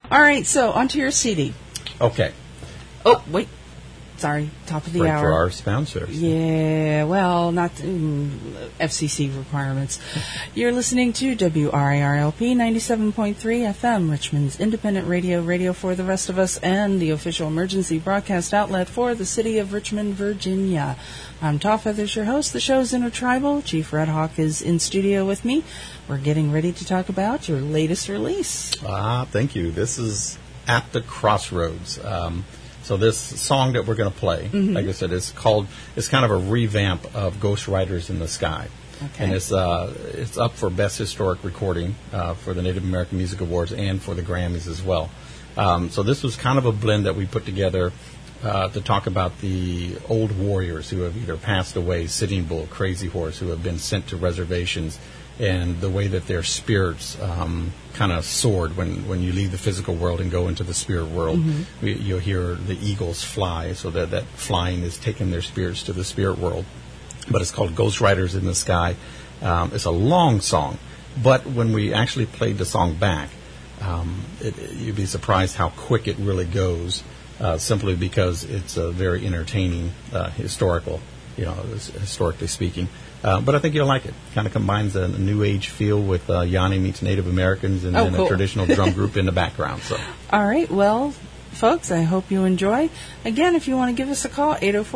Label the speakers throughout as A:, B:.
A: All right, so onto your CD.
B: Okay.
A: Oh, wait. Sorry, top of the
B: Right
A: hour.
B: for our sponsors.
A: Yeah, well, not FCC requirements. You're listening to WRIRLP 97.3 FM, Richmond's independent radio for the rest of us, and the official emergency broadcast outlet for the city of Richmond, Virginia. I'm Taw Feathers, your host. The show's Intertribal. Chief Red Hawk is in studio with me. We're getting ready to talk about your latest release.
B: Thank you. This is At the Crossroads. So this song that we're going to play, like I said, it's kind of a revamp of Ghost Riders in the Sky.
A: Okay.
B: And it's up for Best Historic Recording for the Native American Music Awards and for the Grammys as well. So this was kind of a blend that we put together to talk about the old warriors who have either passed away, Sitting Bull, Crazy Horse, who have been sent to reservations, and the way that their spirits kind of soared when you leave the physical world and go into the spirit world. You'll hear the eagles fly, so that flying is taking their spirits to the spirit world. But it's called Ghost Riders in the Sky. It's a long song, but when we actually played the song back, you'd be surprised how quick it really goes, simply because it's a very entertaining, historically speaking. But I think you'll like it. Kind of combines a new age feel with Yanni meets Native Americans and then
A: cool.
B: a traditional drum group in the background. So,
A: All right, well, folks, I hope you enjoy. Again, if you want to give us a call,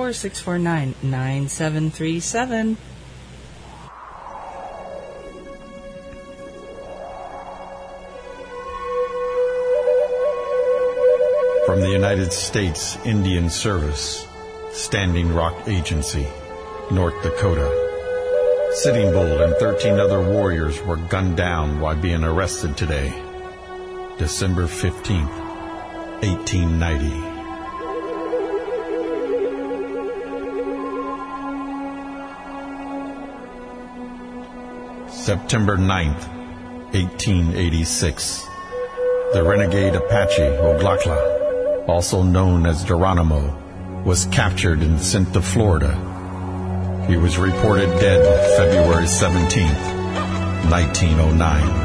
A: 804-649-9737.
C: From the United States Indian Service, Standing Rock Agency, North Dakota. Sitting Bull and 13 other warriors were gunned down while being arrested today, December 15th, 1890. September 9th, 1886. The renegade Apache Oglala, also known as Geronimo, was captured and sent to Florida. He was reported dead February 17th, 1909.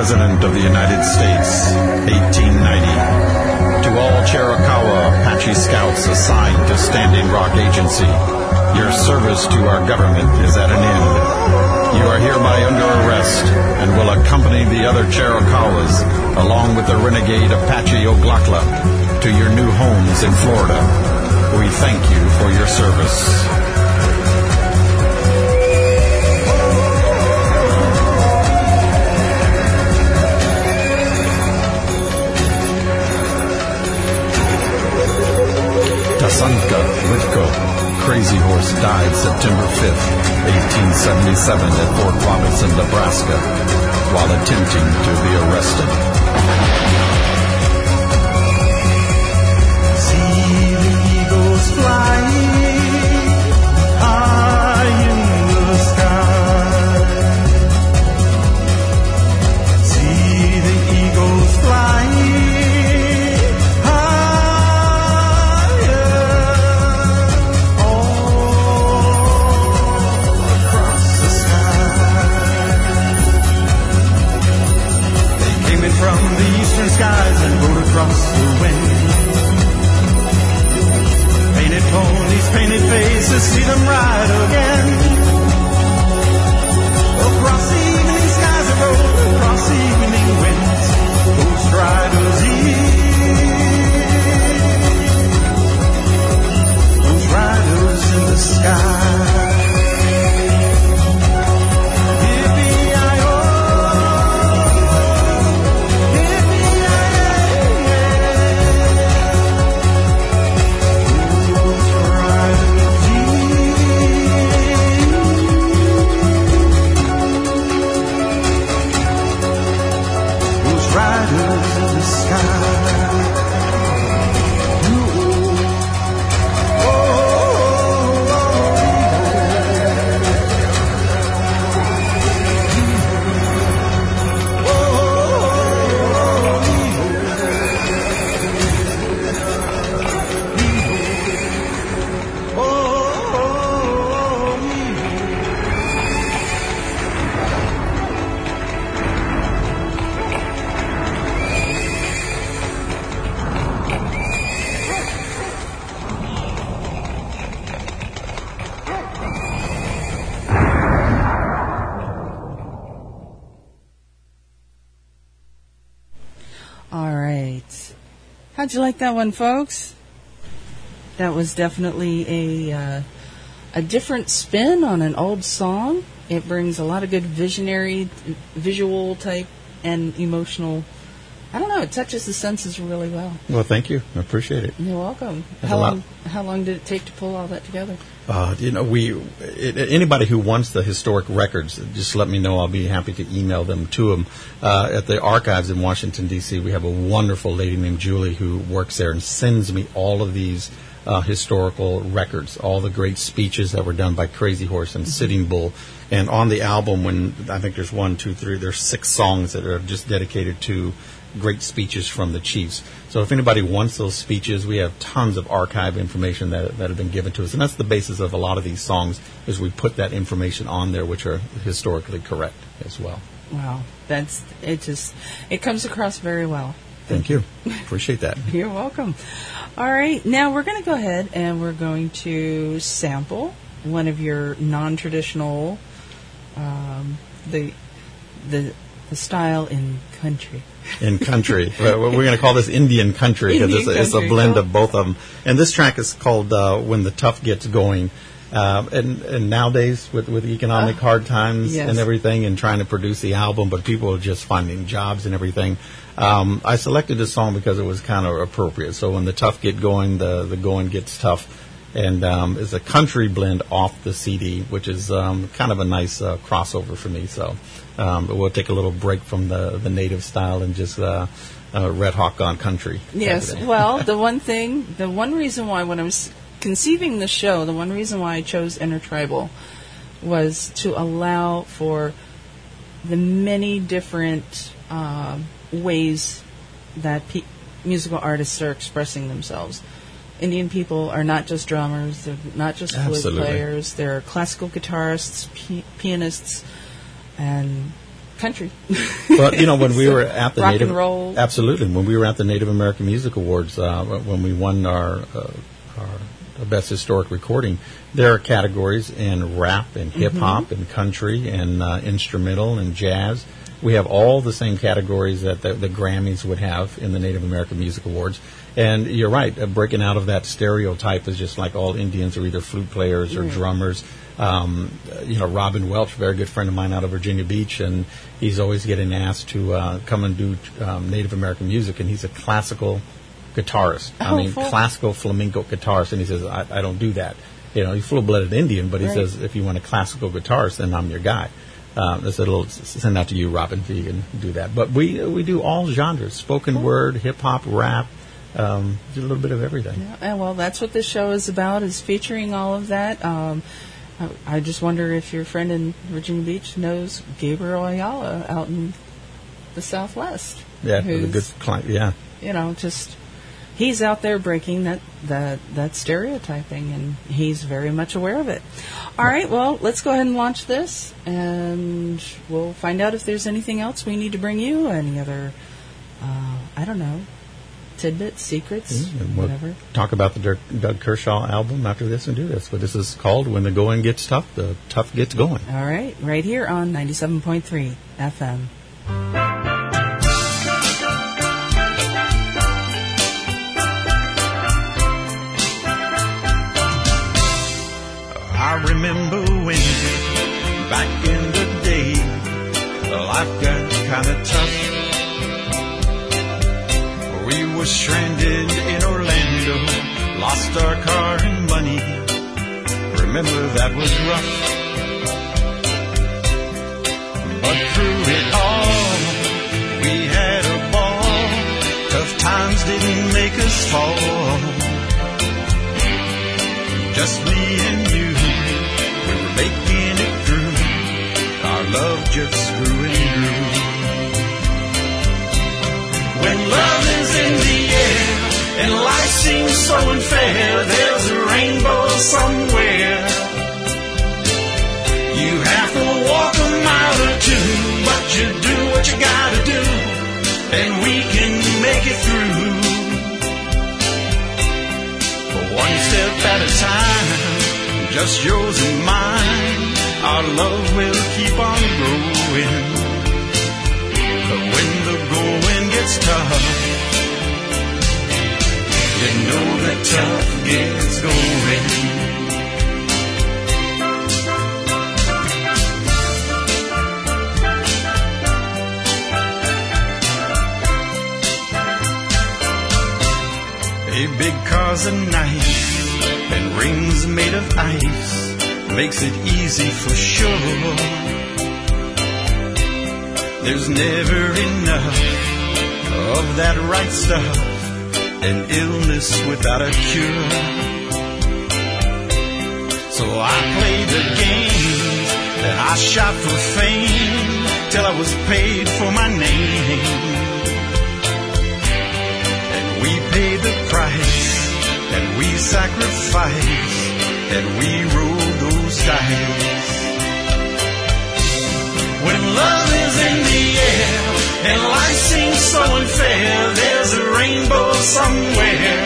C: President of the United States, 1890. To all Chiricahua Apache Scouts assigned to Standing Rock Agency, your service to our government is at an end. You are hereby under arrest and will accompany the other Chiricahuas, along with the renegade Apache Oglala, to your new homes in Florida. We thank you for your service. Tasanka Litko, Crazy Horse, died September 5th, 1877 at Fort Robinson, Nebraska, while attempting to be arrested.
D: See the eagles flying high in the sky. See the eagles flying from the eastern skies and rode across the wind. Painted ponies, painted faces, see them ride again. Across the evening skies they rode, across the evening winds, ghost riders those riders in the sky. Riders in the sky.
A: How'd you like that one, folks? That was definitely a different spin on an old song. It brings a lot of good visionary, visual type, and emotional. I don't know. It touches the senses really well.
B: Well, thank you. I appreciate it.
A: You're welcome. How long did it take to pull all that together?
B: Anybody who wants the historic records, just let me know. I'll be happy to email them to them. At the archives in Washington, D.C., we have a wonderful lady named Julie who works there and sends me all of these historical records, all the great speeches that were done by Crazy Horse and Sitting Bull. And on the album, when I think there's 6 songs that are just dedicated to great speeches from the chiefs. So if anybody wants those speeches, we have tons of archive information that have been given to us. And that's the basis of a lot of these songs, is we put that information on there, which are historically correct as well.
A: Wow. It comes across very well.
B: Thank you. Appreciate that.
A: You're welcome. All right. Now we're going to go ahead and we're going to sample one of your non-traditional, the style in country.
B: In country. We're going to call this Indian country because it's a blend of both of them. And this track is called When the Tough Gets Going. And nowadays, with economic hard times and everything, and trying to produce the album, but people are just finding jobs and everything. I selected this song because it was kind of appropriate. So when the tough get going, the going gets tough. And it's a country blend off the CD, which is kind of a nice crossover for me. So but we'll take a little break from the native style and just Red Hawk Gone Country.
A: Yes. Well, the one reason why when I was conceiving the show, the one reason why I chose Intertribal was to allow for the many different ways that musical artists are expressing themselves. Indian people are not just drummers, they're not just flute players, they're classical guitarists, pianists, and country.
B: Well, when we were at the
A: rock
B: Native
A: and roll.
B: Absolutely, when we were at the Native American Music Awards, when we won our Best Historic Recording, there are categories in rap and hip hop and country and instrumental and jazz. We have all the same categories that the Grammys would have in the Native American Music Awards. And you're right, breaking out of that stereotype is just like all Indians are either flute players or drummers. Robin Welch, a very good friend of mine out of Virginia Beach, and he's always getting asked to come and do Native American music, and he's a classical guitarist. Classical flamenco guitarist, and he says, I don't do that. He's full-blooded Indian, but he says, if you want a classical guitarist, then I'm your guy. That's a little send out to you, Robin, if you can do that. But we do all genres: spoken word, hip hop, rap, do a little bit of everything.
A: Yeah, well, that's what this show is about: is featuring all of that. I just wonder if your friend in Virginia Beach knows Gabriel Ayala out in the Southwest.
B: Yeah, a good client. Yeah,
A: he's out there breaking that stereotyping, and he's very much aware of it. All right, well, let's go ahead and launch this, and we'll find out if there's anything else we need to bring you, any other, tidbits, secrets, whatever.
B: Talk about the Doug Kershaw album after this and do this. But this is called When the Going Gets Tough, the Tough Gets Going.
A: All right, right here on 97.3 FM.
D: I remember when, back in the day, life got kind of tough. We were stranded in Orlando, lost our car and money. Remember that was rough. But through it all, we had a ball. Tough times didn't make us fall. Just me and you. Making it through, our love just grew and grew. When love is in the air and life seems so unfair, there's a rainbow somewhere. You have to walk a mile or two, but you do what you gotta do, and we can make it through. One step at a time, just yours and mine, our love will keep on growing. But when the going gets tough, you know that tough gets going. A big car's a knife and rings made of ice makes it easy for sure. There's never enough of that right stuff, and illness without a cure. So I played the games and I shot for fame till I was paid for my name. And we paid the price, and we sacrificed, and we rolled those dice. When love is in the air and life seems so unfair, there's a rainbow somewhere.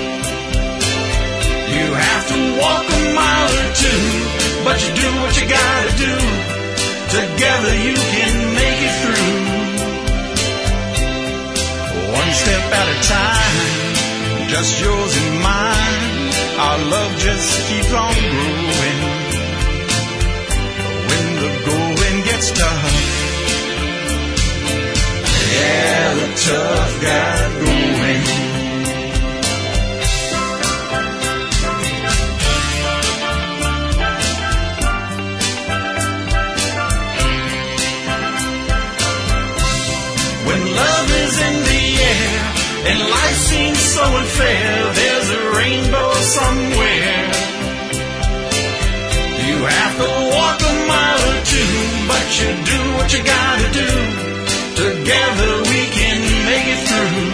D: You have to walk a mile or two, but you do what you gotta do. Together you can make it through. One step at a time, just yours and mine, our love just keeps on growing. When the going gets tough, yeah, the tough got going. When love is in the air and life seems so unfair, there's a rainbow somewhere. You have to walk a mile or two, but you do what you gotta do. Together we can make it through.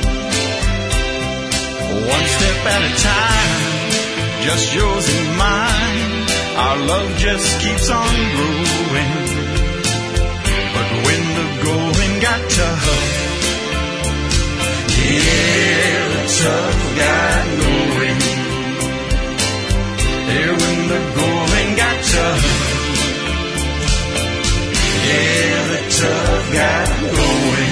D: One step at a time, just yours and mine, our love just keeps on growing. But when the going got tough. Yeah, the tough got going. Yeah, when the going got tough. Yeah, the tough got going.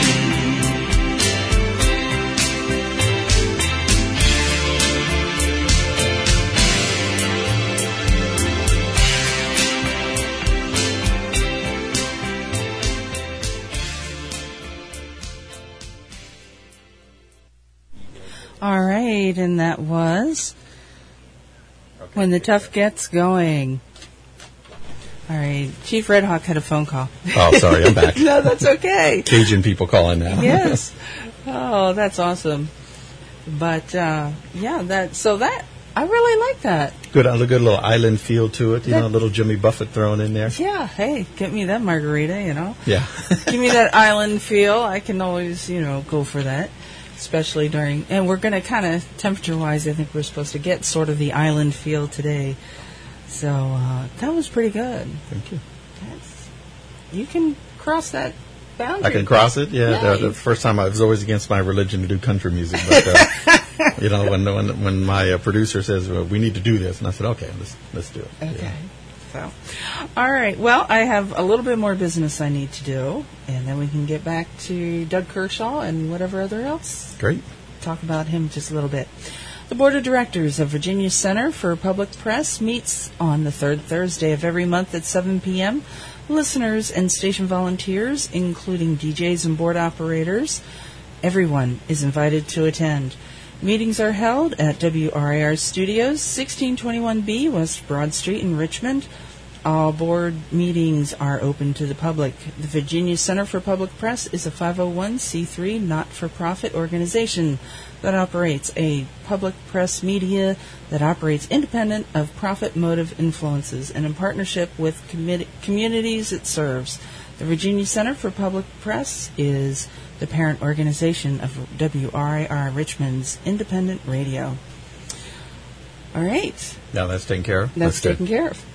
A: All right, and that was When the Tough Gets Going. All right, Chief Red Hawk had a phone call.
B: Oh, sorry, I'm back.
A: No, that's okay.
B: Cajun people calling now.
A: Yes. Oh, that's awesome. But I really like that.
B: Good little island feel to it. A little Jimmy Buffett thrown in there.
A: Yeah, hey, get me that margarita,
B: Yeah.
A: Give me that island feel. I can always, go for that. Especially and we're going to kind of, temperature-wise, I think we're supposed to get sort of the island feel today. So that was pretty good.
B: Thank you.
A: You can cross that boundary.
B: I can cross it? Yeah. The first time I was always against my religion to do country music. But, when my producer says, well, we need to do this, and I said, okay, let's do it.
A: Okay.
B: Yeah.
A: So, all right. Well, I have a little bit more business I need to do, and then we can get back to Doug Kershaw and whatever other else.
B: Great.
A: Talk about him just a little bit. The Board of Directors of Virginia Center for Public Press meets on the third Thursday of every month at 7 p.m. Listeners and station volunteers, including DJs and board operators, everyone is invited to attend. Meetings are held at WRIR Studios, 1621B West Broad Street in Richmond. All board meetings are open to the public. The Virginia Center for Public Press is a 501c3 not-for-profit organization that operates a public press media that operates independent of profit motive influences and in partnership with communities it serves. The Virginia Center for Public Press is the parent organization of WRIR Richmond's independent radio. All right.
B: Now that's taken care of.
A: That's taken care of.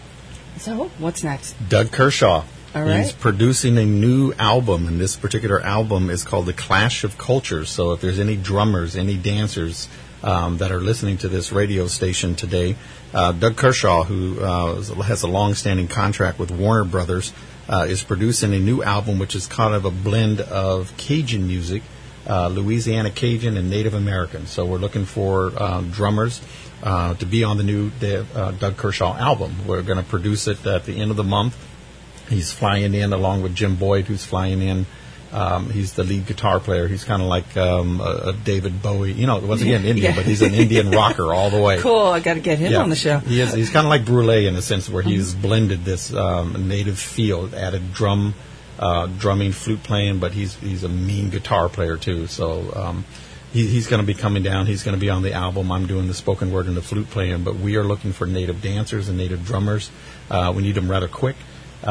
A: So, what's next?
B: Doug Kershaw.
A: All right.
B: He's producing a new album, and this particular album is called The Clash of Cultures. So if there's any drummers, any dancers that are listening to this radio station today, Doug Kershaw, who has a long-standing contract with Warner Brothers, is producing a new album, which is kind of a blend of Cajun music, Louisiana Cajun, and Native American. So we're looking for drummers to be on the new Doug Kershaw album. We're going to produce it at the end of the month. He's flying in along with Jim Boyd, who's flying in. He's the lead guitar player. He's kind of like a David Bowie. Once again, Indian, but he's an Indian rocker all the way.
A: Cool. I got to get him on the show.
B: He's kind of like Brule in a sense where he's blended this native feel, added drumming, flute playing, but he's a mean guitar player too. So he's going to be coming down. He's going to be on the album. I'm doing the spoken word and the flute playing, but we are looking for native dancers and native drummers. We need them rather quick.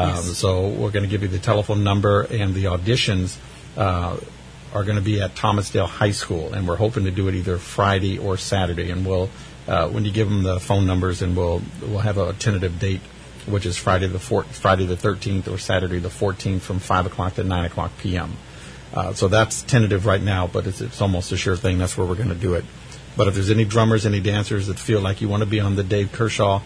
B: So we're going to give you the telephone number, and the auditions are going to be at Thomasdale High School, and we're hoping to do it either Friday or Saturday. And we'll when you give them the phone numbers, and we'll have a tentative date, which is Friday the 13th or Saturday the 14th from 5 o'clock to 9 o'clock p.m. So that's tentative right now, but it's almost a sure thing. That's where we're going to do it. But if there's any drummers, any dancers that feel like you want to be on the Doug Kershaw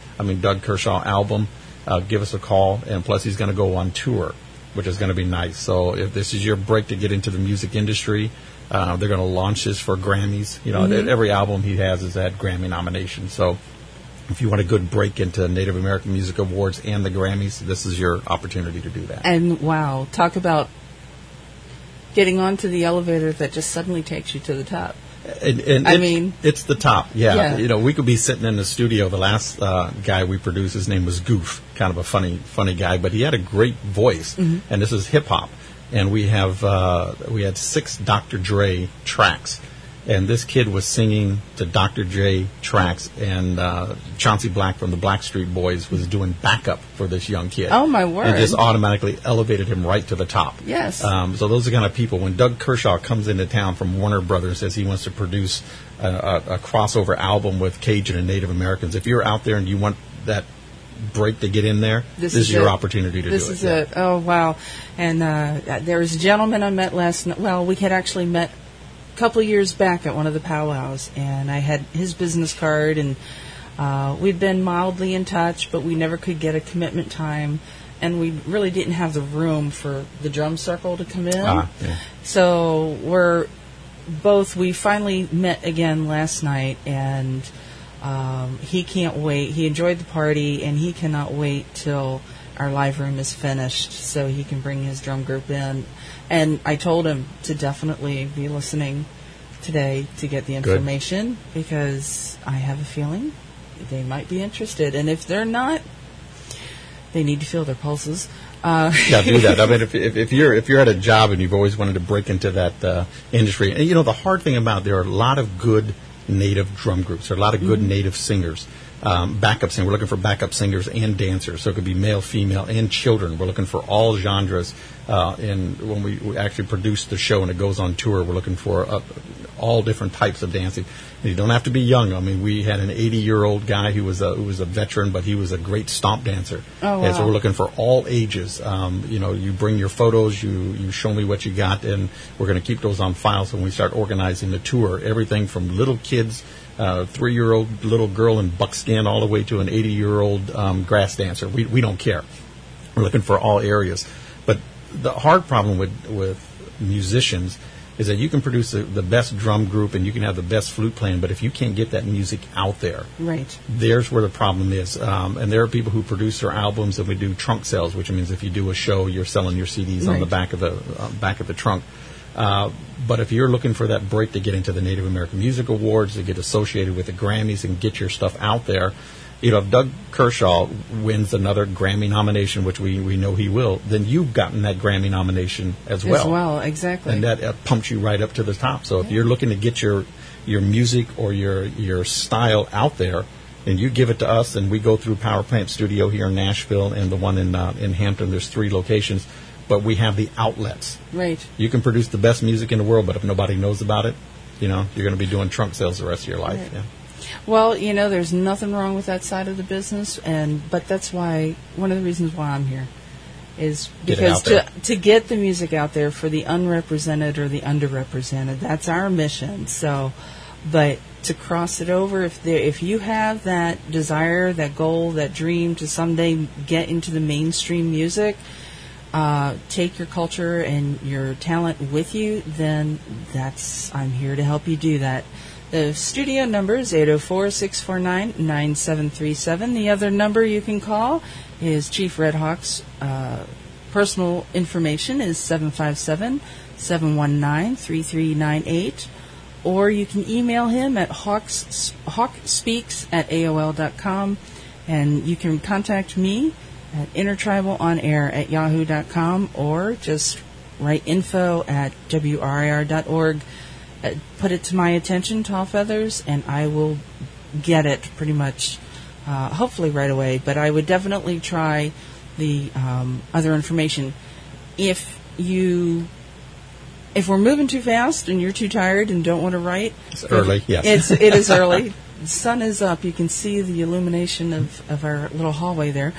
B: album, give us a call. And plus, he's going to go on tour, which is going to be nice. So if this is your break to get into the music industry, they're going to launch this for Grammys. Every album he has had Grammy nominations. So if you want a good break into Native American Music Awards and the Grammys, this is your opportunity to do that.
A: And wow, talk about getting onto the elevator that just suddenly takes you to the top.
B: And it's the top. Yeah. We could be sitting in the studio. The last guy we produced, his name was Goof, kind of a funny guy, but he had a great voice. Mm-hmm. And this is hip hop. And we had 6 Dr. Dre tracks. And this kid was singing to Dr. Dre tracks, and Chauncey Black from the Blackstreet Boys was doing backup for this young kid.
A: Oh, my word.
B: And just automatically elevated him right to the top.
A: Yes.
B: So those are the kind of people. When Doug Kershaw comes into town from Warner Brothers, says he wants to produce a crossover album with Cajun and Native Americans, if you're out there and you want that break to get in there, this is your opportunity to do it.
A: This is it. Oh, wow. And there was a gentleman I met last night. Well, we had actually met a couple of years back at one of the powwows, and I had his business card, and we'd been mildly in touch, but we never could get a commitment time, and we really didn't have the room for the drum circle to come in.
B: Yeah.
A: So we finally met again last night, and he can't wait. He enjoyed the party, and he cannot wait till our live room is finished so he can bring his drum group in. And I told him to definitely be listening today to get the information, because I have a feeling they might be interested. And if they're not, they need to feel their pulses.
B: Yeah, do that. I mean, if you're at a job and you've always wanted to break into that industry, and the hard thing about there are a lot of good native drum groups. There are a lot of good native singers, backup singers. We're looking for backup singers and dancers, so it could be male, female, and children. We're looking for all genres. And when we actually produce the show and it goes on tour, we're looking for all different types of dancing. And you don't have to be young. I mean, we had an 80-year-old guy who was a veteran, but he was a great stomp dancer.
A: Oh, wow.
B: And so we're looking for all ages. You bring your photos, you show me what you got, and we're going to keep those on file. So when we start organizing the tour, everything from little kids, 3-year-old little girl in buckskin, all the way to an 80-year-old grass dancer. We don't care. We're looking for all areas. But the hard problem with musicians is that you can produce the best drum group and you can have the best flute playing, but if you can't get that music out there,
A: right,
B: there's where the problem is. And there are people who produce their albums, and we do trunk sales, which means if you do a show, you're selling your CDs on the back of the trunk. But if you're looking for that break to get into the Native American Music Awards, to get associated with the Grammys and get your stuff out there, if Doug Kershaw wins another Grammy nomination, which we know he will, then you've gotten that Grammy nomination as well.
A: As well, exactly.
B: And that pumps you right up to the top. So if you're looking to get your music or your style out there, and you give it to us, and we go through Power Plant Studio here in Nashville and the one in Hampton. There's 3 locations, but we have the outlets.
A: Right.
B: You can produce the best music in the world, but if nobody knows about it, you're going to be doing trunk sales the rest of your life.
A: Right.
B: Yeah.
A: Well, there's nothing wrong with that side of the business, but that's why one of the reasons why I'm here is because to get the music out there for the unrepresented or the underrepresented. That's our mission. So, but to cross it over, if you have that desire, that goal, that dream to someday get into the mainstream music, take your culture and your talent with you, then I'm here to help you do that. The studio number is 804-649-9737. The other number you can call is Chief Red Hawk's personal information is 757-719-3398. Or you can email him at hawkspeaks@aol.com. And you can contact me at intertribalonair@yahoo.com, or just write info@wrir.org. Put it to my attention, Tall Feathers, and I will get it pretty much, hopefully right away. But I would definitely try the other information. If we're moving too fast and you're too tired and don't want to write,
B: it's early. Yes,
A: it is early. The sun is up. You can see the illumination of our little hallway there.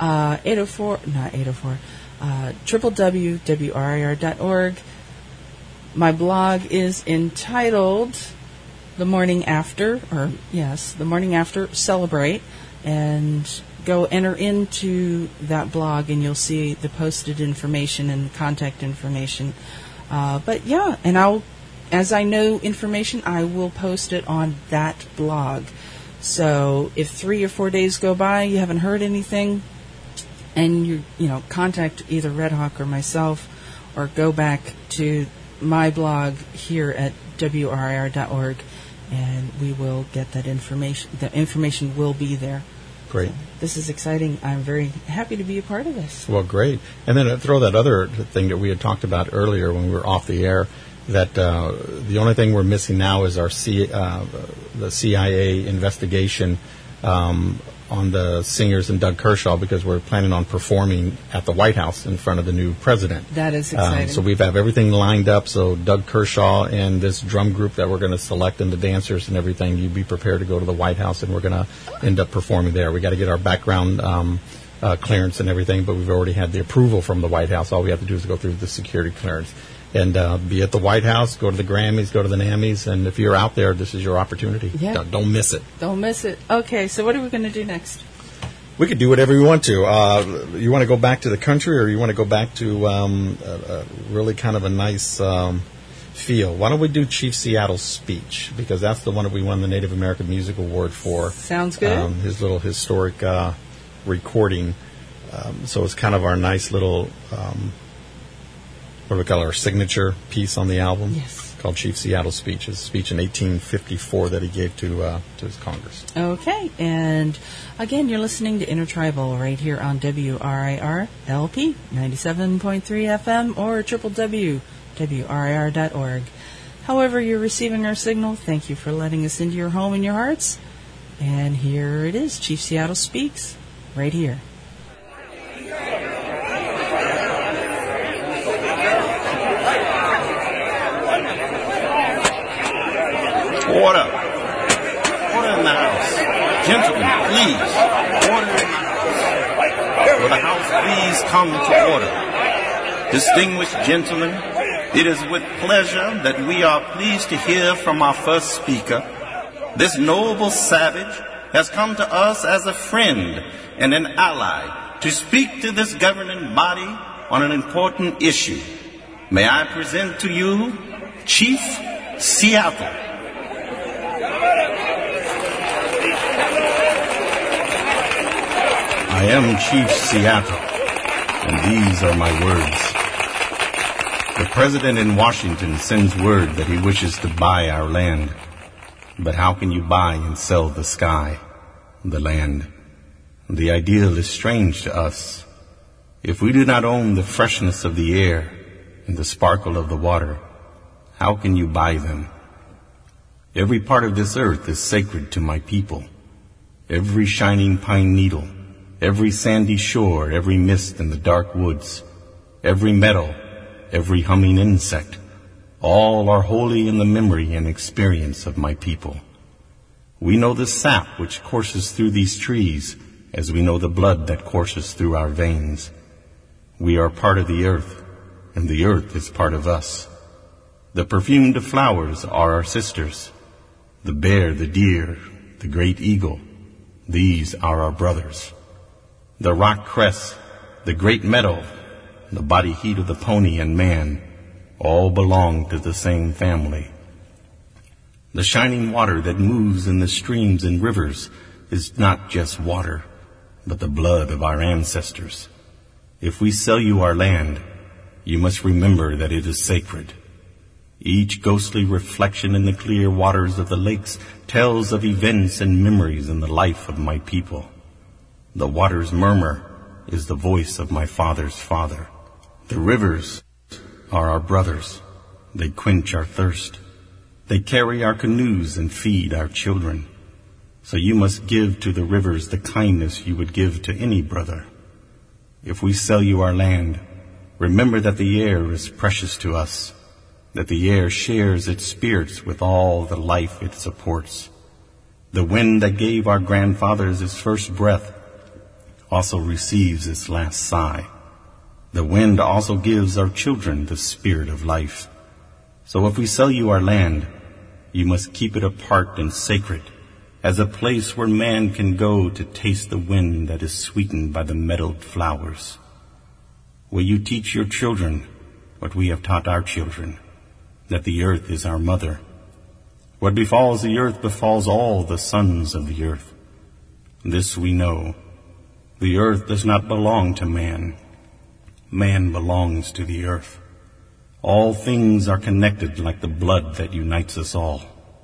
A: www.wrir.org. My blog is entitled The Morning After Celebrate, and go enter into that blog and you'll see the posted information and contact information. As I know information, I will post it on that blog. So if 3 or 4 days go by, you haven't heard anything, and you contact either Red Hawk or myself, or go back to my blog here at wrir.org, and we will get that information. The information will be there.
B: Great.
A: So this is exciting. I'm very happy to be a part of this.
B: Well, great. And then throw that other thing that we had talked about earlier when we were off the air, that the only thing we're missing now is the the CIA investigation on the singers and Doug Kershaw, because we're planning on performing at the White House in front of the new president.
A: That is exciting.
B: So we have everything lined up. So Doug Kershaw and this drum group that we're going to select, and the dancers and everything, you be prepared to go to the White House, and we're going to end up performing there. We got to get our background clearance and everything, but we've already had the approval from the White House. All we have to do is go through the security clearance. And be at the White House, go to the Grammys, go to the NAMMYs, and if you're out there, this is your opportunity.
A: Yeah.
B: Don't miss it.
A: Don't miss it. Okay, so what are we going to do next?
B: We could do whatever you want to. You want to go back to the country, or you want to go back to really kind of a nice feel? Why don't we do Chief Seattle's speech? Because that's the one that we won the Native American Music Award for.
A: Sounds good.
B: His little historic recording. So it's kind of our nice little... what do we call our signature piece on the album?
A: Yes.
B: Called Chief Seattle's speech. His speech in 1854 that he gave to his Congress.
A: Okay, and again, you're listening to Intertribal right here on WRIR LP 97.3 FM or www.wrir.org. However you're receiving our signal, thank you for letting us into your home and your hearts. And here it is, Chief Seattle Speaks, right here.
E: Order. Order in the house. Gentlemen, please. Order in the house. Will the house please come to order? Distinguished gentlemen, it is with pleasure that we are pleased to hear from our first speaker. This noble savage has come to us as a friend and an ally to speak to this governing body on an important issue. May I present to you Chief Seattle. I am Chief Seattle, and these are my words. The president in Washington sends word that he wishes to buy our land. But how can you buy and sell the sky, the land? The ideal is strange to us. If we do not own the freshness of the air and the sparkle of the water, how can you buy them? Every part of this earth is sacred to my people. Every shining pine needle, every sandy shore, every mist in the dark woods, every meadow, every humming insect, all are holy in the memory and experience of my people. We know the sap which courses through these trees as we know the blood that courses through our veins. We are part of the earth, and the earth is part of us. The perfumed flowers are our sisters. The bear, the deer, the great eagle, these are our brothers. The rock cress, the great meadow, the body heat of the pony and man, all belong to the same family. The shining water that moves in the streams and rivers is not just water, but the blood of our ancestors. If we sell you our land, you must remember that it is sacred. Each ghostly reflection in the clear waters of the lakes tells of events and memories in the life of my people. The water's murmur is the voice of my father's father. The rivers are our brothers. They quench our thirst. They carry our canoes and feed our children. So you must give to the rivers the kindness you would give to any brother. If we sell you our land, remember that the air is precious to us, that the air shares its spirits with all the life it supports. The wind that gave our grandfathers its first breath also receives its last sigh. The wind also gives our children the spirit of life. So if we sell you our land, you must keep it apart and sacred, as a place where man can go to taste the wind that is sweetened by the meadowed flowers. Will you teach your children what we have taught our children, that the earth is our mother? What befalls the earth befalls all the sons of the earth. This we know. The earth does not belong to man. Man belongs to the earth. All things are connected like the blood that unites us all.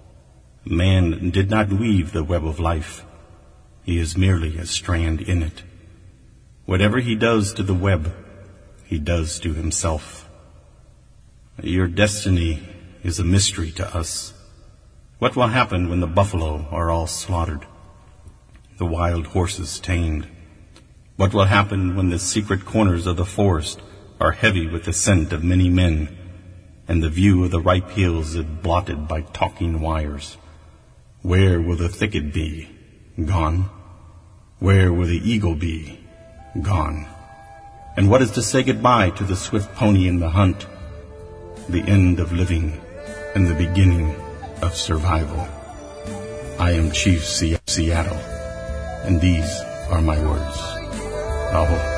E: Man did not weave the web of life. He is merely a strand in it. Whatever he does to the web, he does to himself. Your destiny is a mystery to us. What will happen when the buffalo are all slaughtered, the wild horses tamed? What will happen when the secret corners of the forest are heavy with the scent of many men, and the view of the ripe hills is blotted by talking wires? Where will the thicket be? Gone. Where will the eagle be? Gone. And what is to say goodbye to the swift pony in the hunt, the end of living and the beginning of survival? I am Chief Seattle, and these are my words. Aho.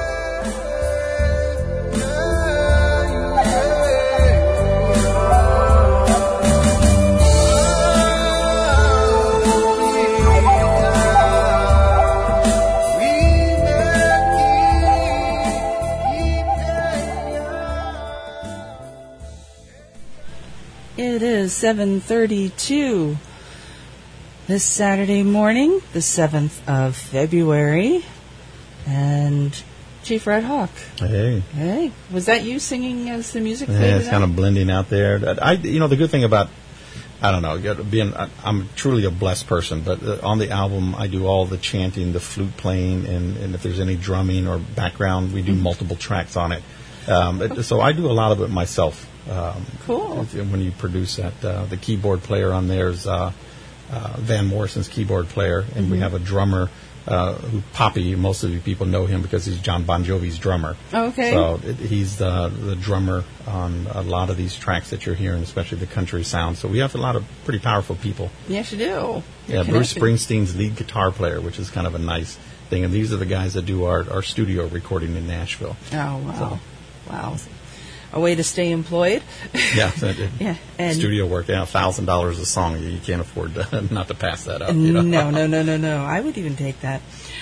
A: It is 7:32 this Saturday morning, the 7th of February, and Chief Red Hawk.
B: Hey.
A: Hey, was that you singing as the music?
B: Yeah, it's kind of blending out there. The good thing about, I don't know, I'm truly a blessed person, but on the album I do all the chanting, the flute playing, and if there's any drumming or background, we do multiple tracks on it. So I do a lot of it myself.
A: Cool.
B: When you produce that, the keyboard player on there is Van Morrison's keyboard player, and we have a drummer who Poppy. Most of you people know him because he's John Bon Jovi's drummer.
A: Okay.
B: So he's the drummer on a lot of these tracks that you're hearing, especially the country sound. So we have a lot of pretty powerful people.
A: Yes, you do.
B: Yeah, Bruce Springsteen's lead guitar player, which is kind of a nice thing. And these are the guys that do our studio recording in Nashville.
A: Oh, wow. Wow. A way to stay employed.
B: Yeah.
A: Yeah. And
B: studio work, $1,000 a song. You can't afford not to pass that up.
A: No. I would even take that.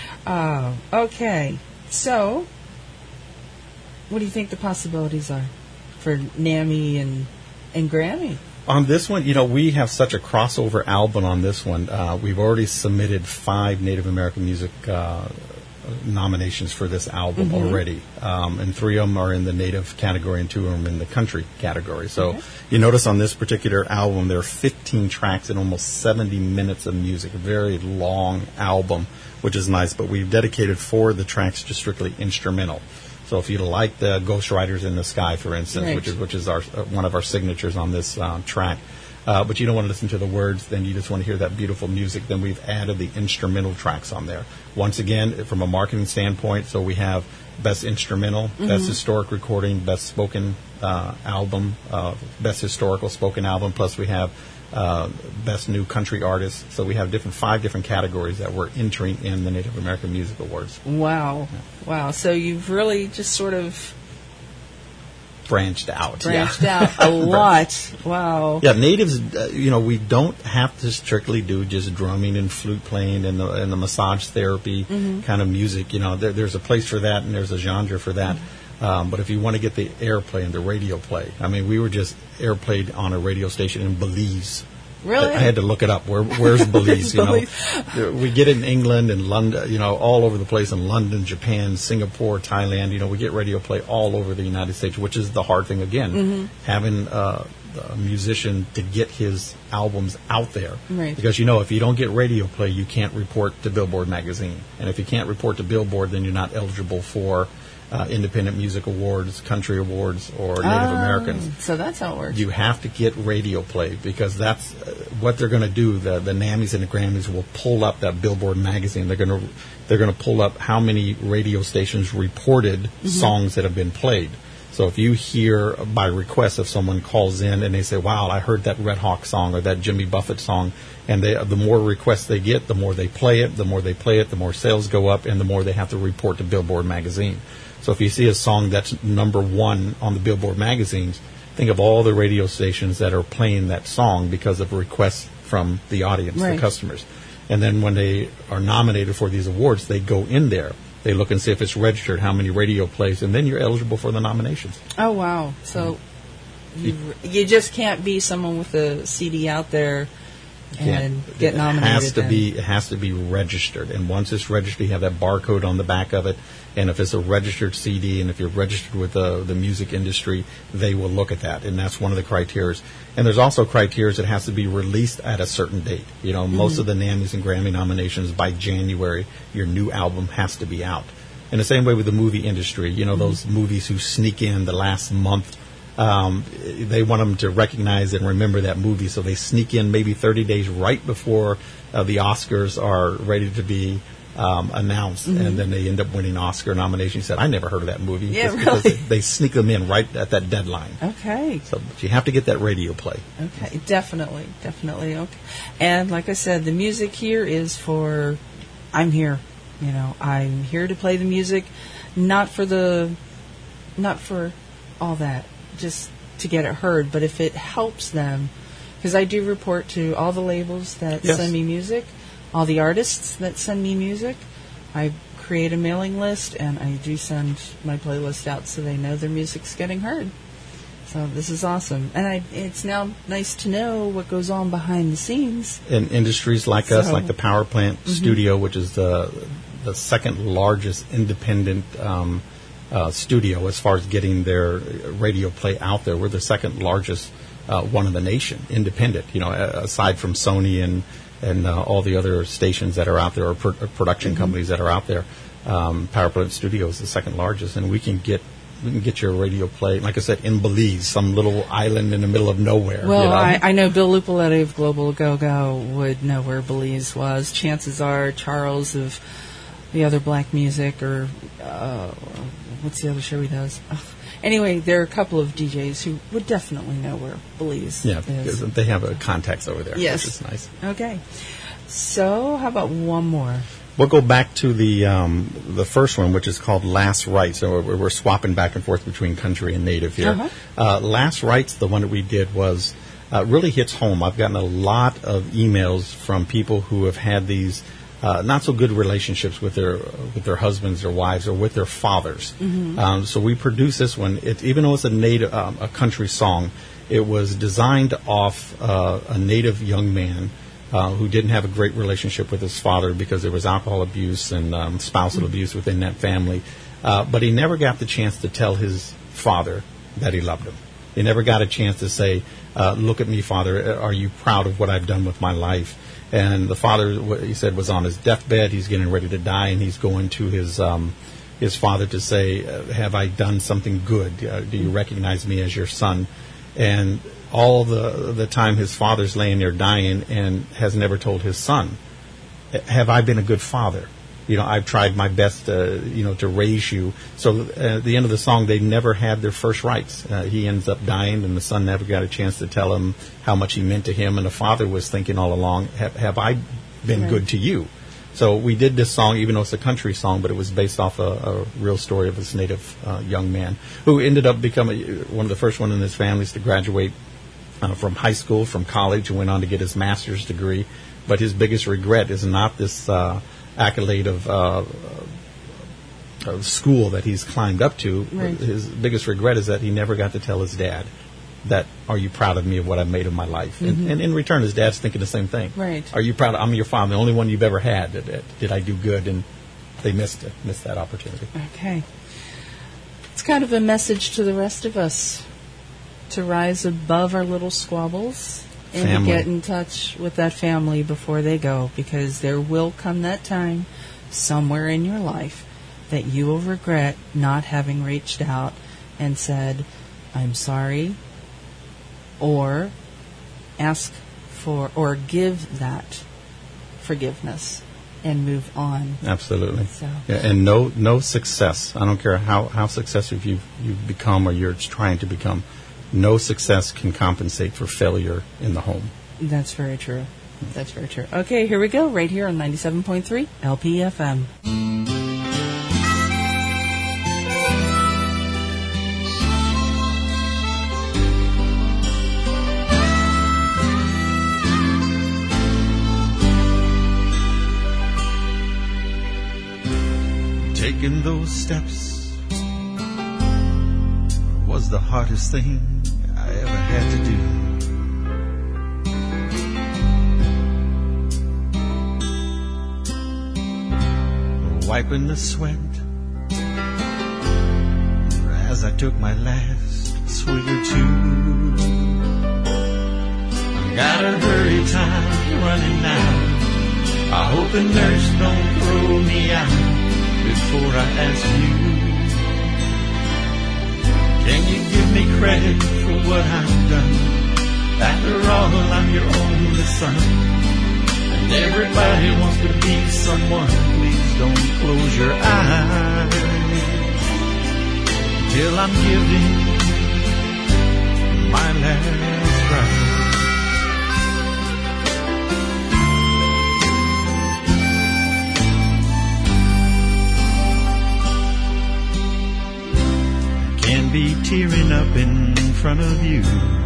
A: Okay. So, what do you think the possibilities are for NAMI and Grammy?
B: On this one, we have such a crossover album on this one. We've already submitted 5 Native American music nominations for this album already, and 3 of them are in the Native category and 2 of them in the country category. So you notice on this particular album there are 15 tracks and almost 70 minutes of music, a very long album, which is nice, but we've dedicated 4 of the tracks to strictly instrumental. So if you like the Ghost Riders in the Sky, for instance, which is our one of our signatures on this track, but you don't want to listen to the words, then you just want to hear that beautiful music, then we've added the instrumental tracks on there. Once again, from a marketing standpoint, so we have Best Instrumental, Best Historic Recording, Best Spoken Album, Best Historical Spoken Album, plus we have Best New Country Artist. So we have 5 different categories that we're entering in the Native American Music Awards.
A: Wow. Yeah. Wow. So you've really just sort of
B: branched out
A: a lot. Wow.
B: Yeah, natives, we don't have to strictly do just drumming and flute playing and the massage therapy kind of music. There's a place for that and there's a genre for that. But if you want to get the airplay and the radio play, we were just airplayed on a radio station in Belize.
A: Really?
B: I had to look it up. Where's Belize? We get it in England and London, all over the place in London, Japan, Singapore, Thailand. We get radio play all over the United States, which is the hard thing again, having a musician to get his albums out there.
A: Right.
B: Because if you don't get radio play, you can't report to Billboard magazine, and if you can't report to Billboard, then you're not eligible for Independent Music Awards, Country Awards, or Native Americans.
A: So that's how it works.
B: You have to get radio play because that's what they're going to do. The NAMIs and the Grammys will pull up that Billboard magazine. They're going to pull up how many radio stations reported songs that have been played. So if you hear by request, if someone calls in and they say, "Wow, I heard that Red Hawk song or that Jimmy Buffett song," and the more requests they get, the more they play it. The more they play it, the more sales go up, and the more they have to report to Billboard magazine. So if you see a song that's number 1 on the Billboard magazines, think of all the radio stations that are playing that song because of requests from the audience, the customers. And then when they are nominated for these awards, they go in there. They look and see if it's registered, how many radio plays, and then you're eligible for the nominations.
A: Oh, wow. So you just can't be someone with a CD out there and get nominated.
B: It has to be registered, and once it's registered, you have that barcode on the back of it. And if it's a registered CD, and if you're registered with the music industry, they will look at that, and that's one of the criteria. And there's also criteria that has to be released at a certain date. You know, most of the NAMMYs and Grammy nominations, by January, your new album has to be out. In the same way with the movie industry, you know, those movies who sneak in the last month, they want them to recognize and remember that movie, so they sneak in maybe 30 days right before the Oscars are ready to be announced, and then they end up winning Oscar nomination. You said, I never heard of that movie.
A: Yeah, really?
B: Because they sneak them in right at that deadline.
A: Okay.
B: So but you have to get that radio play.
A: Okay, definitely. Okay. And like I said, the music here is for, I'm here. You know, I'm here to play the music, not for all that, just to get it heard. But if it helps them, because I do report to all the labels that send me music, all the artists that send me music. I create a mailing list, and I do send my playlist out so they know their music's getting heard. So this is awesome. And it's now nice to know what goes on behind the scenes.
B: In industries like us, like the Power Plant Studio, which is the second largest independent studio as far as getting their radio play out there. We're the second largest one in the nation, independent, you know, aside from Sony and all the other stations that are out there, or production companies that are out there. Power Plant Studio is the second largest, and we can get your radio play, like I said, in Belize, some little island in the middle of nowhere.
A: Well,
B: you know?
A: I know Bill Lupoletti of Global Go-Go would know where Belize was. Chances are Charles of the other black music, or what's the other show he does? Anyway, there are a couple of DJs who would definitely know where Belize is.
B: Because they have a contacts over there,
A: yes.
B: Which is nice.
A: Okay. So, how about one more?
B: We'll go back to the first one, which is called Last Rites. So we're swapping back and forth between country and native here. Last Rites, the one that we did, was really hits home. I've gotten a lot of emails from people who have had these not so good relationships with their husbands or wives, or with their fathers. So we produced this one. Even though it's a native a country song, it was designed off a native young man who didn't have a great relationship with his father because there was alcohol abuse and spousal abuse within that family. But he never got the chance to tell his father that he loved him. He never got a chance to say, look at me, Father, are you proud of what I've done with my life? And the father, he said, was on his deathbed. He's getting ready to die, and he's going to his father to say, have I done something good? Do you recognize me as your son? And all the time his father's laying there dying and has never told his son, have I been a good father? You know, I've tried my best to raise you. So at the end of the song, they never had their first rites. He ends up dying, and the son never got a chance to tell him how much he meant to him. And the father was thinking all along, have I been good to you? So we did this song, even though it's a country song, but it was based off a real story of this native young man who ended up becoming one of the first one in his families to graduate from high school, from college, and went on to get his master's degree. But his biggest regret is not this accolade of school that he's climbed up to. Right. His biggest regret is that he never got to tell his dad that, are you proud of me, of what I've made of my life? And in return, his dad's thinking the same thing.
A: Right.
B: Are you proud? I'm your father, the only one you've ever had. Did I do good? And they missed that opportunity.
A: Okay. It's kind of a message to the rest of us to rise above our little squabbles and to get in touch with that family before they go, because there will come that time somewhere in your life that you will regret not having reached out and said, I'm sorry, or ask for or give that forgiveness and move on.
B: Absolutely.
A: So.
B: Yeah, and no success. I don't care how successful you've become or you're trying to become. No success can compensate for failure in the home.
A: That's very true. That's very true. Okay, here we go, right here on 97.3 LPFM.
C: Taking those steps was the hardest thing I ever had to do. wiping the sweat as I took my last swig or two. Gotta hurry, time running now. I hope the nurse don't throw me out before I ask you. Can you give me credit for what I've done? After all, I'm your only son, and everybody wants to be someone. Please don't close your eyes till I'm giving my last ride. Can be tearing up in front of you,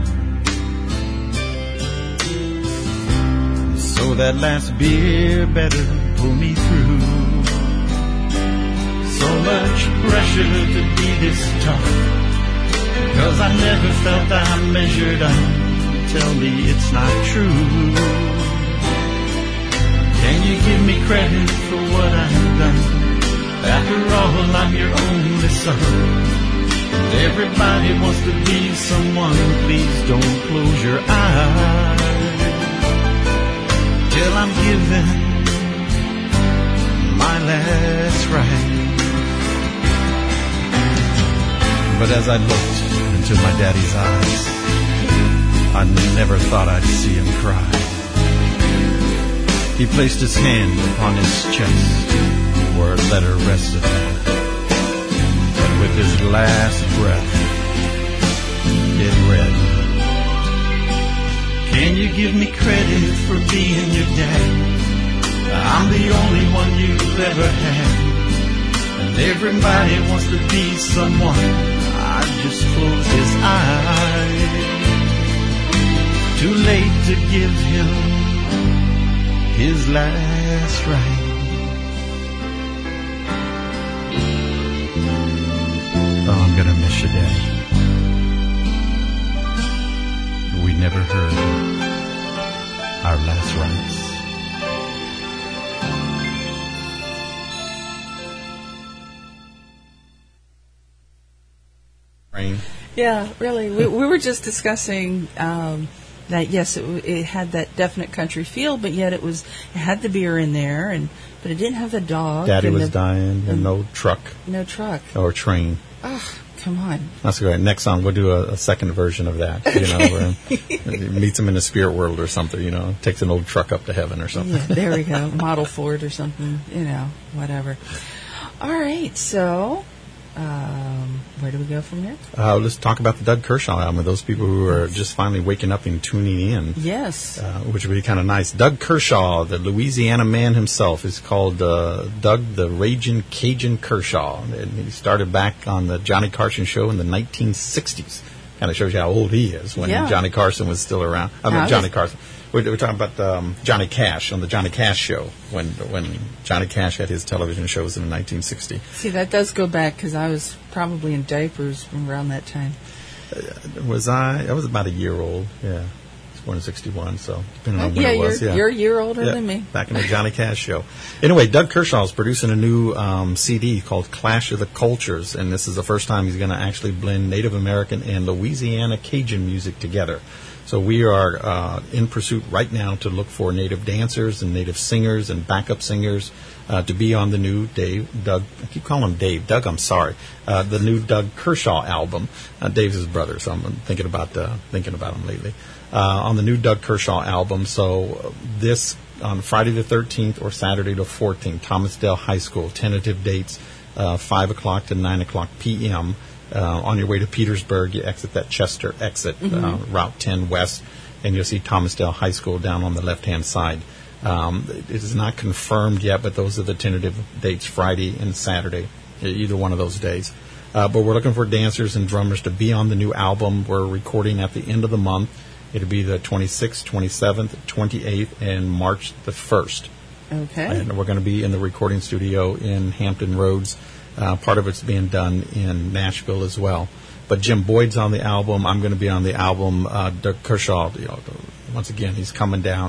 C: so that last beer better pull me through. So much pressure to be this tough, 'cause I never felt I measured up. Tell me it's not true. Can you give me credit for what I've done? After all, I'm your only son. Everybody wants to be someone. Please don't close your eyes till I'm given my last ride. But as I looked into my daddy's eyes, I never thought I'd see him cry. He placed his hand upon his chest where a letter rested there. With his last breath, it read, can you give me credit for being your dad? I'm the only one you've ever had, and everybody wants to be someone. I just closed his eyes. Too late to give him his last ride. Oh, I'm gonna miss you, Daddy. We never heard our last rites.
A: Yeah, really. We were just discussing that. Yes, it had that definite country feel, but yet it had the beer in there, but it didn't have the dog.
B: Daddy was dying, and no truck.
A: No truck
B: or train.
A: Oh, come on.
B: That's great. Next song, we'll do a second version of that. You know, where he meets him in the spirit world or something. You know, takes an old truck up to heaven or something.
A: Yeah, there we go. Model Ford or something. You know, whatever. All right, so where do we go from here?
B: Let's talk about the Doug Kershaw album. Those people who are just finally waking up and tuning in.
A: Yes.
B: Which would be kind of nice. Doug Kershaw, the Louisiana man himself, is called Doug the Ragin' Cajun Kershaw. And he started back on the Johnny Carson show in the 1960s. Kind of shows you how old he is when Johnny Carson was still around. Johnny Carson. We're talking about Johnny Cash on the Johnny Cash show when Johnny Cash had his television shows in 1960.
A: See, that does go back because I was probably in diapers around that time.
B: I was about a year old. Yeah, I was born in 61, so depending on when it was.
A: You're a year older than me.
B: Back in the Johnny Cash show. Anyway, Doug Kershaw is producing a new CD called Clash of the Cultures, and this is the first time he's going to actually blend Native American and Louisiana Cajun music together. So we are in pursuit right now to look for native dancers and native singers and backup singers to be on the new Doug. I keep calling him Dave. Doug, I'm sorry. The new Doug Kershaw album. Dave's his brother, so I'm thinking about him lately. On the new Doug Kershaw album. So this on Friday the 13th or Saturday the 14th, Thomasdale High School. Tentative dates 5 o'clock to 9 o'clock p.m. On your way to Petersburg, you exit that Chester exit, Route 10 West, and you'll see Thomasdale High School down on the left-hand side. It is not confirmed yet, but those are the tentative dates, Friday and Saturday, either one of those days. But we're looking for dancers and drummers to be on the new album. We're recording at the end of the month. It'll be the 26th, 27th, 28th, and March the 1st.
A: Okay.
B: And we're going to be in the recording studio in Hampton Roads. Part of it's being done in Nashville as well. But Jim Boyd's on the album. I'm going to be on the album. Doug Kershaw, once again, he's coming down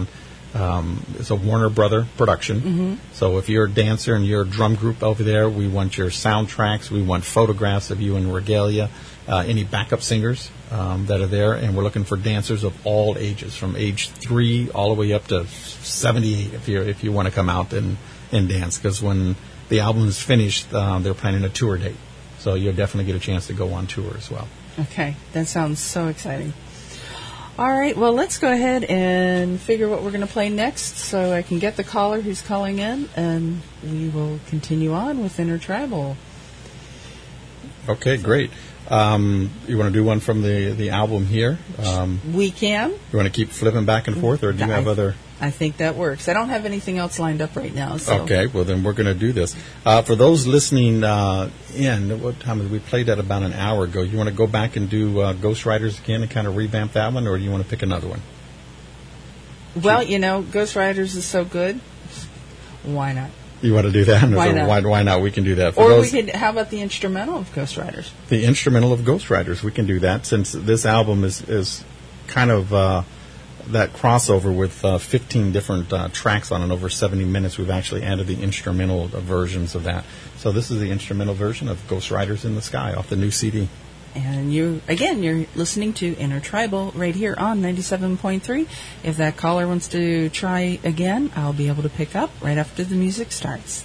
B: It's a Warner Brother production. So if you're a dancer and you're a drum group over there, we want your soundtracks. We want photographs of you in regalia, any backup singers that are there. And we're looking for dancers of all ages, from age 3 all the way up to 78 if you want to come out and dance. Because when the album is finished, they're planning a tour date. So you'll definitely get a chance to go on tour as well.
A: Okay, that sounds so exciting. All right, well, let's go ahead and figure what we're going to play next so I can get the caller who's calling in, and we will continue on with Intertribal.
B: Okay, great. You want to do one from the album here?
A: We can.
B: You want to keep flipping back and forth, or do you have other...
A: I think that works. I don't have anything else lined up right now. So.
B: Okay, well, then we're going to do this. For those listening in, what time did we play that about an hour ago? You want to go back and do Ghost Riders again and kind of revamp that one, or do you want to pick another one?
A: Well, Ghost Riders is so good. Why not?
B: You want to do that?
A: Why not?
B: Why not? We can do that.
A: How about the instrumental of Ghost Riders?
B: The instrumental of Ghost Riders, we can do that, since this album is kind of... that crossover with 15 different tracks on it over 70 minutes. We've actually added the instrumental versions of that. So this is the instrumental version of Ghost Riders in the Sky off the new CD.
A: And you're listening to Intertribal right here on 97.3. If that caller wants to try again, I'll be able to pick up right after the music starts.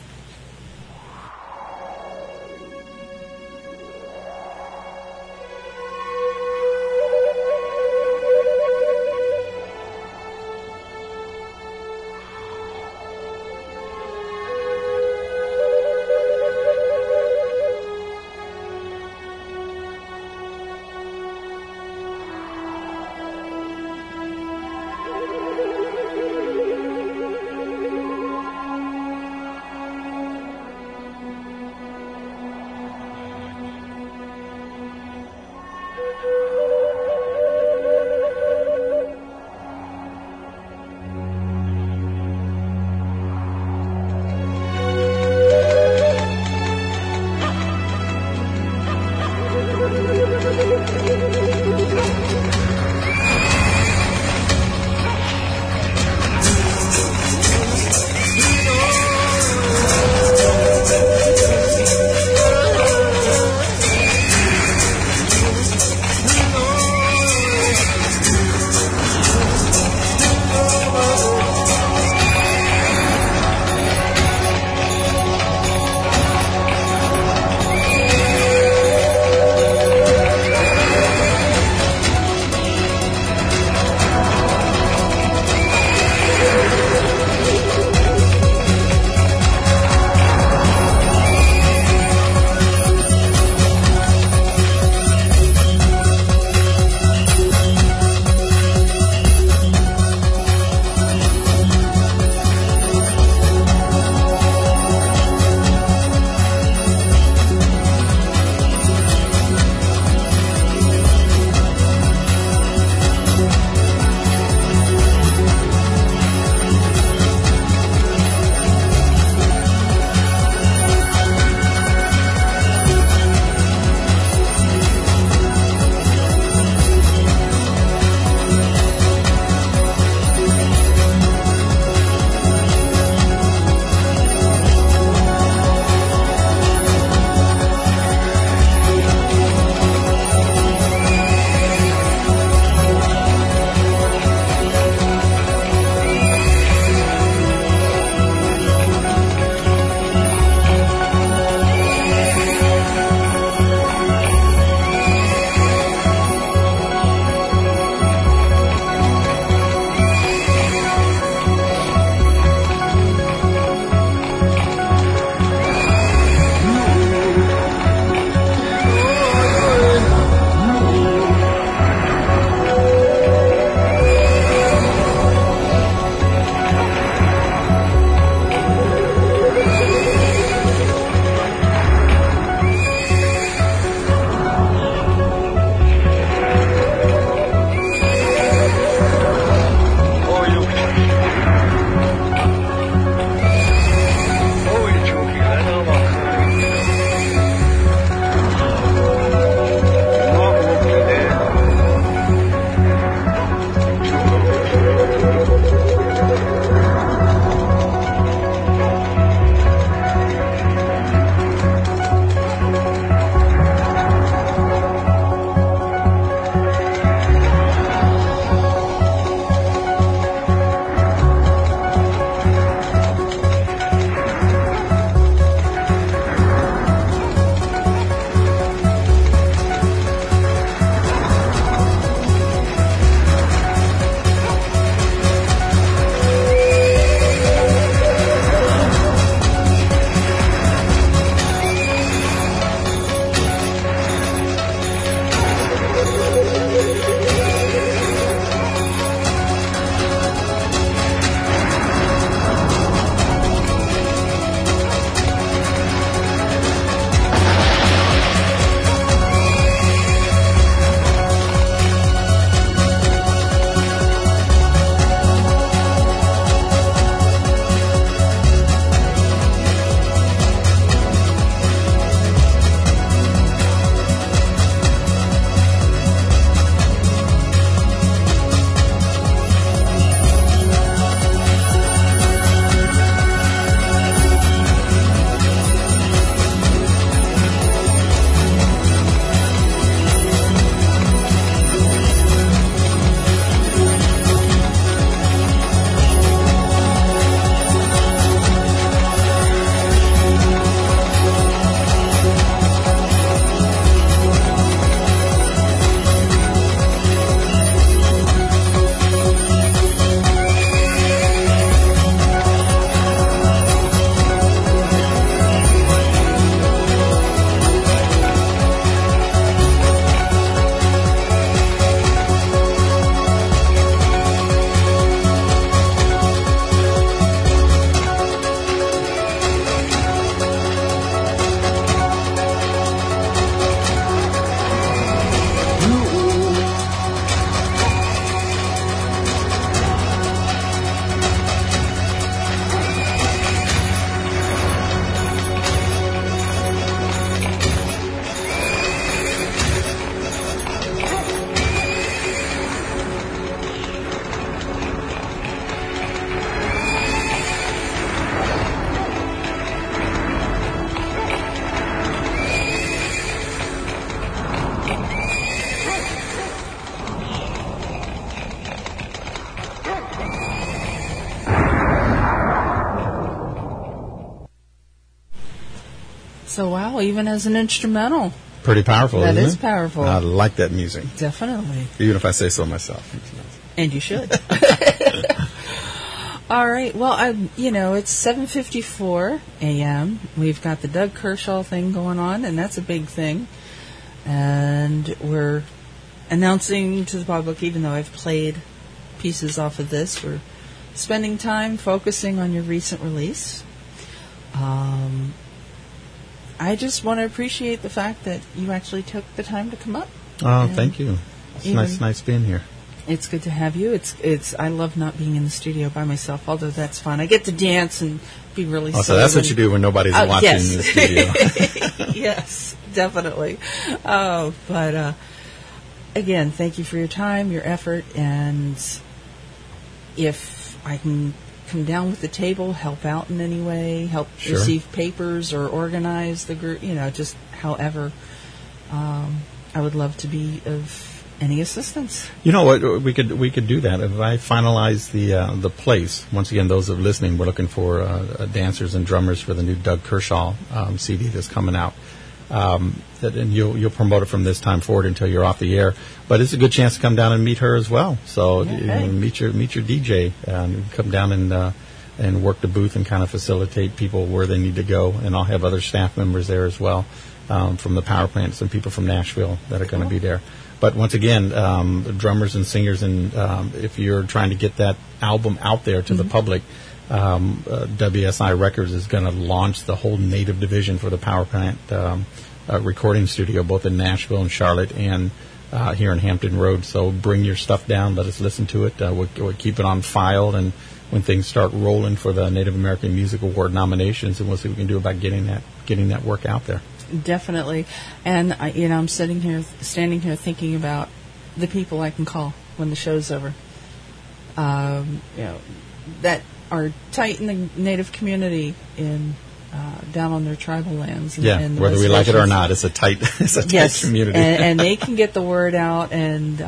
A: So, wow, even as an instrumental,
B: Pretty powerful,
A: that
B: isn't
A: is
B: it?
A: powerful.
B: I like that music,
A: Definitely.
B: even if I say so myself.
A: And you should. All right. Well, it's 7:54 a.m. We've got the Doug Kershaw thing going on, and that's a big thing. And we're announcing to the public, even though I've played pieces off of this, we're spending time focusing on your recent release. I just want to appreciate the fact that you actually took the time to come up.
B: Oh, thank you. It's nice being here.
A: It's good to have you. I love not being in the studio by myself, although that's fun. I get to dance and be really silly.
B: So that's what you do when nobody's watching
A: yes.
B: in the studio.
A: Yes, definitely. But again, thank you for your time, your effort, and if I can come down with the table, help out in any way, help
B: Sure.
A: receive papers or organize the group, just however, I would love to be of any assistance.
B: You know what? We could do that if I finalize the place. Once again, those of listening, we're looking for dancers and drummers for the new Doug Kershaw CD that's coming out. And you'll promote it from this time forward until you're off the air. But it's a good chance to come down and meet her as well. So meet your DJ and come down and work the booth and kind of facilitate people where they need to go. And I'll have other staff members there as well from the power plant, some people from Nashville that are going to be there. But once again, drummers and singers, and if you're trying to get that album out there to the public, WSI Records is going to launch the whole native division for the power plant recording studio, both in Nashville and Charlotte and here in Hampton Road. So bring your stuff down. Let us listen to it. We'll keep it on file, and when things start rolling for the Native American Music Award nominations, and we'll see what we can do about getting that work out there.
A: Definitely. And I'm standing here thinking about the people I can call when the show's over. That are tight in the Native community down on their tribal lands. And
B: whether we like it or not, it's a tight
A: yes,
B: community.
A: and they can get the word out, and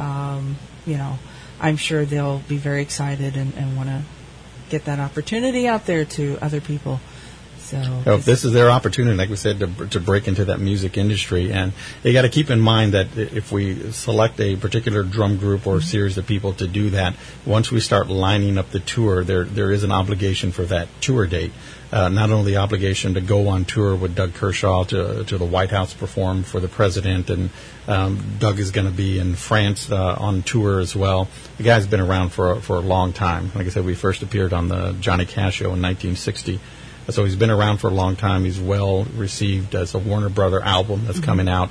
A: I'm sure they'll be very excited and want to get that opportunity out there to other people. So
B: if this is their opportunity, like we said, to break into that music industry, and you got to keep in mind that if we select a particular drum group or series of people to do that, once we start lining up the tour, there is an obligation for that tour date. Not only the obligation to go on tour with Doug Kershaw to the White House perform for the president, and Doug is going to be in France on tour as well. The guy's been around for a long time. Like I said, we first appeared on the Johnny Cash show in 1960. So he's been around for a long time. He's well received as a Warner Brother album that's coming out.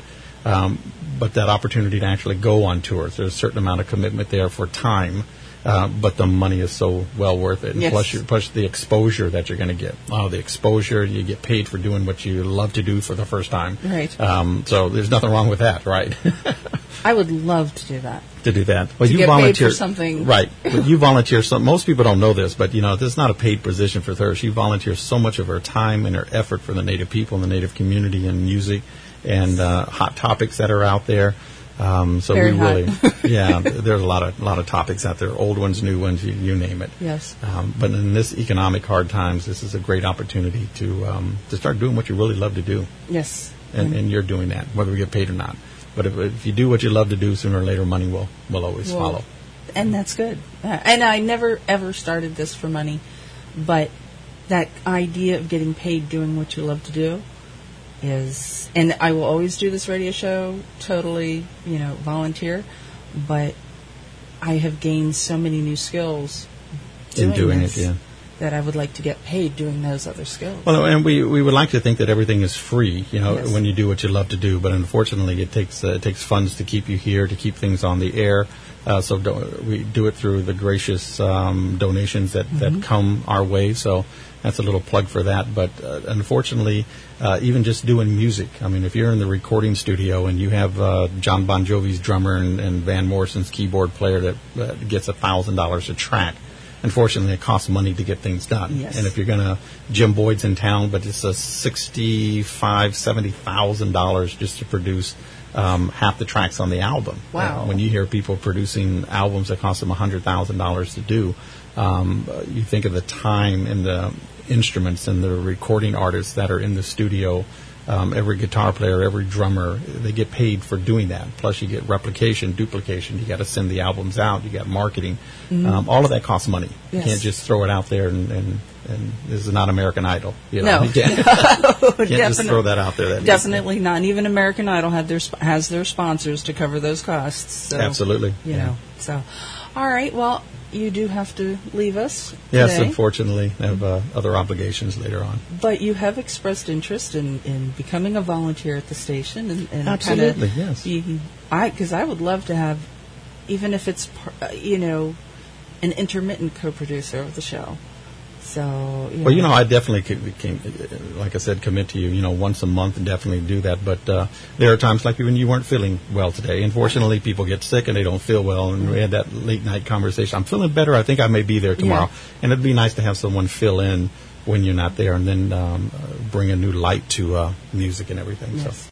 B: But that opportunity to actually go on tours, there's a certain amount of commitment there for time. But the money is so well worth it. And
A: yes.
B: plus the exposure that you're going to get. The exposure, you get paid for doing what you love to do for the first time.
A: Right.
B: So there's nothing wrong with that, right?
A: I would love to do that.
B: Well, you
A: get
B: volunteer
A: paid for something.
B: Right. But you volunteer. Most people don't know this, but this is not a paid position for her. She volunteers so much of her time and her effort for the Native people and the Native community and music and hot topics that are out there. So
A: Very
B: we
A: hot.
B: really, there's a lot of topics out there, old ones, new ones, you name it.
A: Yes.
B: But in this economic hard times, this is a great opportunity to start doing what you really love to do.
A: Yes.
B: And you're doing that, whether we get paid or not. But if you do what you love to do, sooner or later, money will always follow.
A: And that's good. And I never, ever started this for money. But that idea of getting paid doing what you love to do is... And I will always do this radio show totally, volunteer. But I have gained so many new skills doing
B: it, yeah.
A: that I would like to get paid doing those other skills.
B: Well, and we would like to think that everything is free,
A: Yes.
B: when you do what you love to do. But unfortunately, it takes funds to keep you here, to keep things on the air. So we do it through the gracious donations that come our way. So that's a little plug for that. But unfortunately, even just doing music, I mean, if you're in the recording studio and you have John Bon Jovi's drummer and Van Morrison's keyboard player that gets $1,000 a track, unfortunately, it costs money to get things done.
A: Yes.
B: And if you're Jim Boyd's in town, but it's $65,000-$70,000 just to produce half the tracks on the album.
A: Wow.
B: When you hear people producing albums that cost them $100,000 to do, you think of the time and the instruments and the recording artists that are in the studio every guitar player, every drummer, they get paid for doing that. Plus, you get replication, duplication. You got to send the albums out. You got marketing. All of that costs money.
A: Yes.
B: You can't just throw it out there and this is not American Idol. You know?
A: No,
B: You can't, can't just throw that out there.
A: Definitely not. Even American Idol has their sponsors to cover those costs. So,
B: Absolutely.
A: You know. So, all right. Well, you do have to leave us
B: Yes,
A: today,
B: unfortunately, I have other obligations later on.
A: but you have expressed interest in becoming a volunteer at the station, and
B: Absolutely,
A: kinda
B: yes.
A: Because I would love to have, even if it's an intermittent co-producer of the show. So,
B: Well, you know, I definitely can, like I said, commit to you, once a month and definitely do that. But there are times like when you weren't feeling well today. Unfortunately, people get sick and they don't feel well. And we had that late night conversation. I'm feeling better. I think I may be there tomorrow.
A: Yeah.
B: And it'd be nice to have someone fill in when you're not there and then bring a new light to music and everything.
A: Yes.
B: So.